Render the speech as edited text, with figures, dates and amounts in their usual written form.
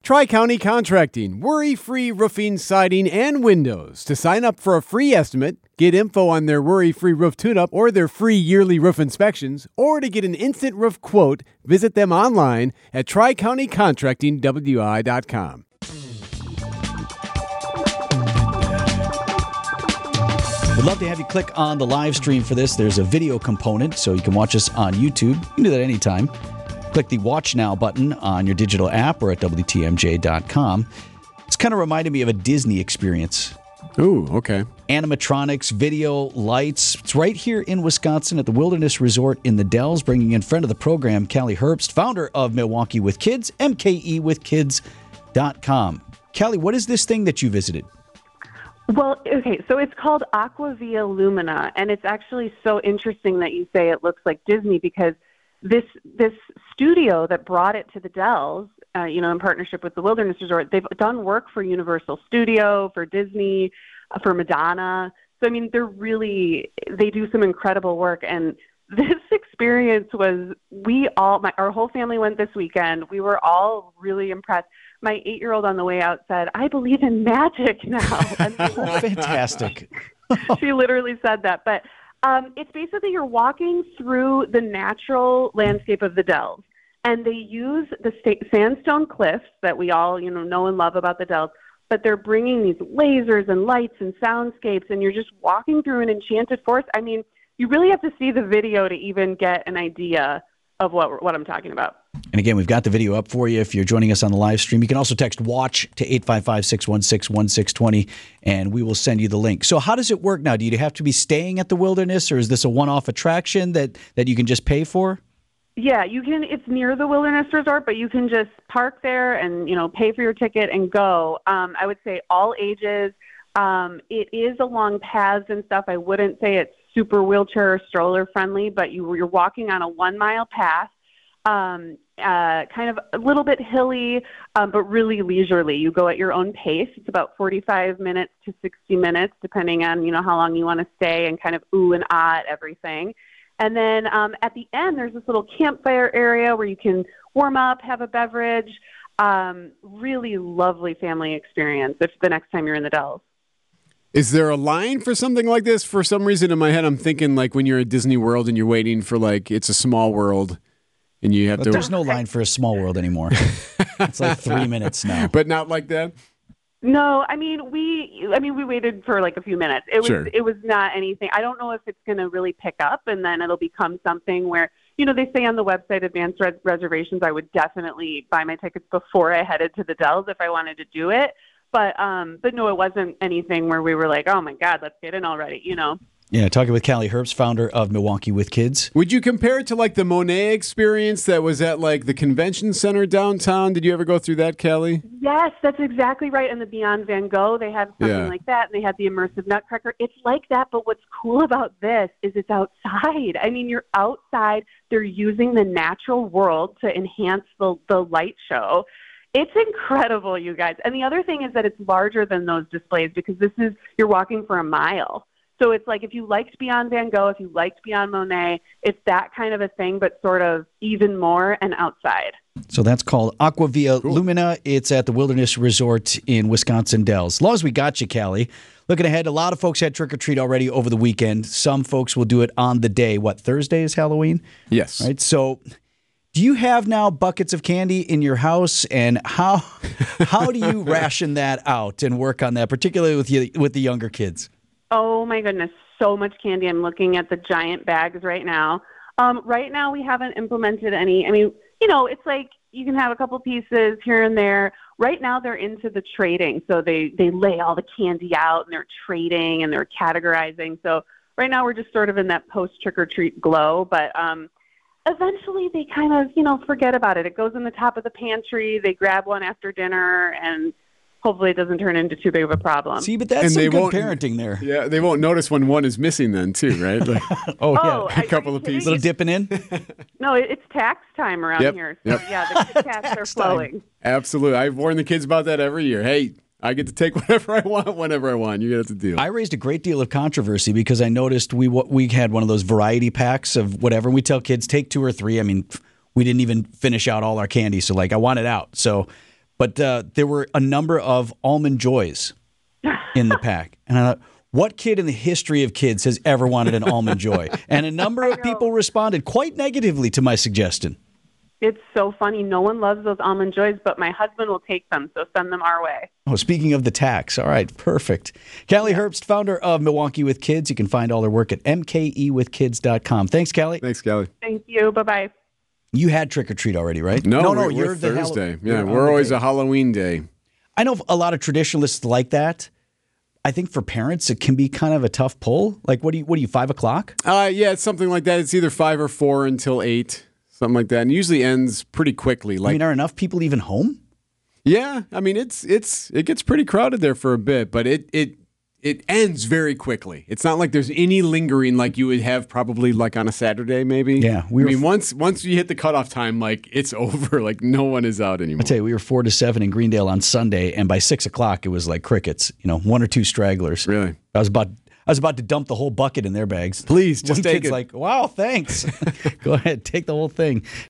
Tri-County Contracting, worry-free roofing, siding, and windows. To sign up for a free estimate, get info on their worry-free roof tune-up or their free yearly roof inspections, or to get an instant roof quote, visit them online at tricountycontractingwi.com. We'd love to have you click on the live stream for this. There's a video component, so you can watch us on YouTube. You can do that anytime. Click the Watch Now button on your digital app or at WTMJ.com. It's kind of reminded me of a Disney experience. Ooh, okay. Animatronics, video, lights. It's right here in Wisconsin at the Wilderness Resort in the Dells, bringing in friend of the program, Callie Herbst, founder of Milwaukee with Kids, MKEWithKids.com. Callie, what is this thing that you visited? Well, okay, so it's called Aquavia Lumina, and it's actually so interesting that you say it looks like Disney because this studio that brought it to the Dells, in partnership with the Wilderness Resort, they've done work for Universal Studio, for Disney, for Madonna. So, I mean, they do some incredible work, and this experience was, our whole family went this weekend. We were all really impressed. My 8-year-old on the way out said, "I believe in magic now." Oh, fantastic. She literally said that. But it's basically you're walking through the natural landscape of the Dells. And they use the sandstone cliffs that we all, know and love about the Dells. But they're bringing these lasers and lights and soundscapes. And you're just walking through an enchanted forest. I mean, you really have to see the video to even get an idea of what I'm talking about. And again, we've got the video up for you if you're joining us on the live stream. You can also text WATCH to 855-616-1620, and we will send you the link. So how does it work now? Do you have to be staying at the Wilderness, or is this a one-off attraction that you can just pay for? Yeah, you can. It's near the Wilderness Resort, but you can just park there and, pay for your ticket and go. I would say all ages. It is along paths and stuff. I wouldn't say it's super wheelchair or stroller friendly, but you're walking on a 1-mile path, kind of a little bit hilly, but really leisurely. You go at your own pace. It's about 45 minutes to 60 minutes, depending on, how long you want to stay and kind of ooh and ah at everything. And then at the end, there's this little campfire area where you can warm up, have a beverage. Really lovely family experience if the next time you're in the Dells. Is there a line for something like this? For some reason in my head, I'm thinking like when you're at Disney World and you're waiting for It's a Small World and you have to... There's no line for a Small World anymore. It's like 3 minutes now. But not like that? No, we waited for a few minutes. It was not anything. I don't know if it's going to really pick up and then it'll become something where, they say on the website advanced reservations. I would definitely buy my tickets before I headed to the Dells if I wanted to do it. But no, it wasn't anything where we were like, oh my God, let's get in already, Yeah, talking with Callie Herbst, founder of Milwaukee with Kids. Would you compare it to the Monet experience that was at the convention center downtown? Did you ever go through that, Callie? Yes, that's exactly right. And the Beyond Van Gogh, they had something like that, and they had the immersive Nutcracker. It's like that, but what's cool about this is it's outside. I mean, you're outside. They're using the natural world to enhance the light show. It's incredible, you guys. And the other thing is that it's larger than those displays because you're walking for a mile. So it's like if you liked Beyond Van Gogh, if you liked Beyond Monet, it's that kind of a thing, but sort of even more and outside. So that's called Aquavia Lumina. It's at the Wilderness Resort in Wisconsin Dells. As long as we got you, Callie. Looking ahead, a lot of folks had trick-or-treat already over the weekend. Some folks will do it on the day. Thursday is Halloween? Yes. Right, so... Do you have now buckets of candy in your house, and how do you ration that out and work on that, particularly with the younger kids? Oh my goodness, so much candy. I'm looking at the giant bags right now. Right now we haven't implemented any. I mean, it's like you can have a couple pieces here and there. Right now they're into the trading, so they lay all the candy out and they're trading and they're categorizing. So right now we're just sort of in that post trick or treat glow, but eventually they kind of, forget about it. It goes in the top of the pantry. They grab one after dinner, and hopefully it doesn't turn into too big of a problem. See, but that's some good parenting there. Yeah, they won't notice when one is missing then, too, right? A couple of pieces. Little dipping in? No, it's tax time around here. So, yeah, the Kit Kats are flowing. Absolutely. I've warned the kids about that every year. Hey, I get to take whatever I want, whenever I want. You get to deal. I raised a great deal of controversy because I noticed we had one of those variety packs of whatever. And we tell kids, take 2 or 3. I mean, we didn't even finish out all our candy. So, I want it out. So But there were a number of Almond Joys in the pack. And I thought, what kid in the history of kids has ever wanted an Almond Joy? And a number of people responded quite negatively to my suggestion. It's so funny. No one loves those Almond Joys, but my husband will take them, so send them our way. Oh, speaking of the tax. All right, perfect. Callie Herbst, founder of Milwaukee with Kids. You can find all her work at mkewithkids.com. Thanks, Callie. Thanks, Callie. Thank you. Bye-bye. You had trick or treat already, right? No, you're we're the Thursday. We're always a Halloween day. I know a lot of traditionalists like that. I think for parents, it can be kind of a tough pull. Like, what do you 5 o'clock? Yeah, it's something like that. It's either 5 or 4 until 8, something like that, and usually ends pretty quickly. I mean, are enough people even home? Yeah, I mean, it gets pretty crowded there for a bit, but it ends very quickly. It's not like there's any lingering like you would have probably like on a Saturday, maybe. Yeah, once you hit the cutoff time, like it's over. Like no one is out anymore. I tell you, we were 4 to 7 in Greendale on Sunday, and by 6 o'clock it was like crickets. 1 or 2 stragglers. Really? I was about to dump the whole bucket in their bags. Please, just One take kid's it. like, wow, thanks. Go ahead, take the whole thing.